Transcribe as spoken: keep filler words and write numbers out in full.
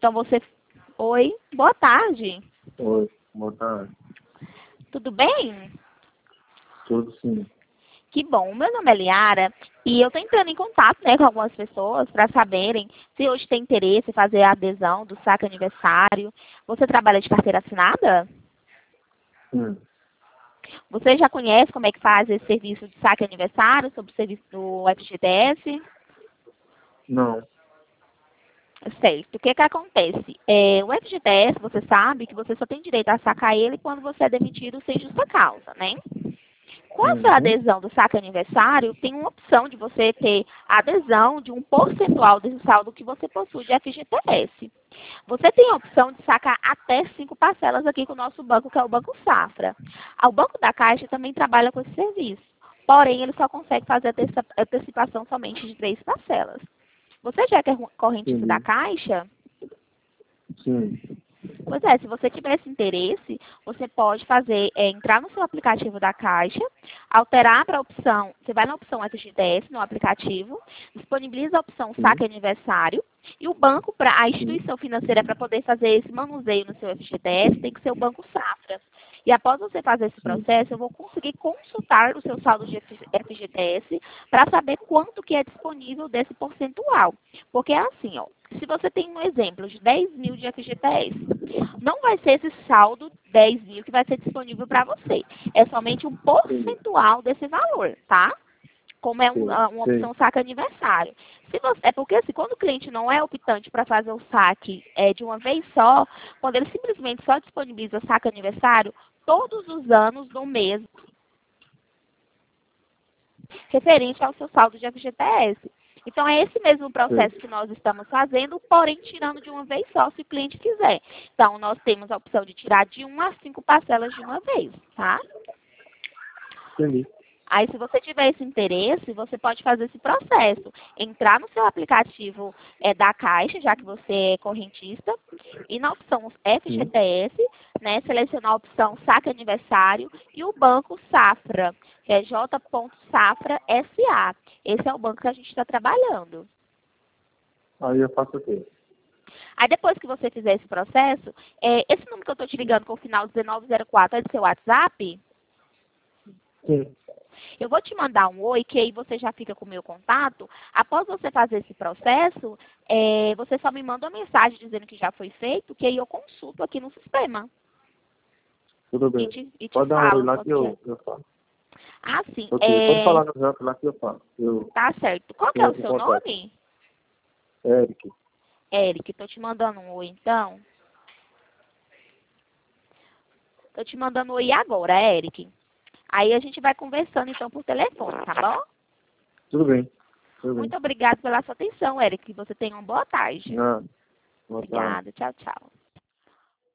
Então você... Oi, boa tarde. Oi, boa tarde. Tudo bem? Tudo sim. Que bom. Meu nome é Liara e eu estou entrando em contato, né, com algumas pessoas para saberem se hoje tem interesse em fazer a adesão do saque aniversário. Você trabalha de carteira assinada? Sim. Você já conhece como é que faz esse serviço de saque aniversário sobre o serviço do F G T S? Não. Certo. O que que acontece? É, o F G T S, você sabe que você só tem direito a sacar ele quando você é demitido sem justa causa, né? Com a sua Uhum. adesão do saque aniversário, tem uma opção de você ter a adesão de um percentual desse saldo que você possui de F G T S. Você tem a opção de sacar até cinco parcelas aqui com o nosso banco, que é o Banco Safra. O Banco da Caixa também trabalha com esse serviço. Porém, ele só consegue fazer a antecipação somente de três parcelas. Você já é correntista da Entendi. Caixa? Sim. Pois é, se você tiver esse interesse, você pode fazer, é, entrar no seu aplicativo da Caixa, alterar para a opção, você vai na opção F G T S no aplicativo, disponibiliza a opção Sim. saque aniversário, e o banco, para a Sim. instituição financeira, para poder fazer esse manuseio no seu F G T S, tem que ser o Banco Safra. E após você fazer esse Sim. processo, eu vou conseguir consultar o seu saldo de F G T S para saber quanto que é disponível desse percentual. Porque é assim, ó, se você tem um exemplo de dez mil de F G T S, não vai ser esse saldo dez mil que vai ser disponível para você. É somente um Entendi. percentual desse valor, tá? Como é um, Sei. ah, uma Sei. opção saque aniversário. Se você, é porque assim, quando o cliente não é optante para fazer o saque é, de uma vez só, quando ele simplesmente só disponibiliza saque aniversário, todos os anos do mês referente ao seu saldo de F G T S. Então, é esse mesmo Sei. processo que nós estamos fazendo, porém tirando de uma vez só, se o cliente quiser. Então, nós temos a opção de tirar de uma a cinco parcelas de uma vez, tá? Entendi. Aí, se você tiver esse interesse, você pode fazer esse processo. Entrar no seu aplicativo é, da Caixa, já que você é correntista, e na opção Sim. F G T S, né, selecionar a opção saque aniversário e o banco Safra, que é J. Safra S A. Esse é o banco que a gente está trabalhando. Aí eu faço o quê? Aí, depois que você fizer esse processo, é, esse número que eu estou te ligando com o final dezenove zero quatro é do seu WhatsApp? Sim. Eu vou te mandar um oi, que aí você já fica com o meu contato. Após você fazer esse processo, é, você só me manda uma mensagem dizendo que já foi feito, que aí eu consulto aqui no sistema. Tudo E bem. te, e te Pode dar um oi falo lá que quanto que é. eu, eu falo. Ah, sim. Ok. Pode É, falar no zap lá que eu falo. Eu, tá certo. Qual que eu é o entro em seu contato. nome? Eric. Eric. Tô te mandando um oi, então. Tô te mandando um oi agora, Eric. Aí a gente vai conversando, então, por telefone, tá bom? Tudo bem. Tudo bem. Muito obrigada pela sua atenção, Eric. Que você tenha uma boa tarde. Ah, boa tarde. Obrigada. Tchau, tchau.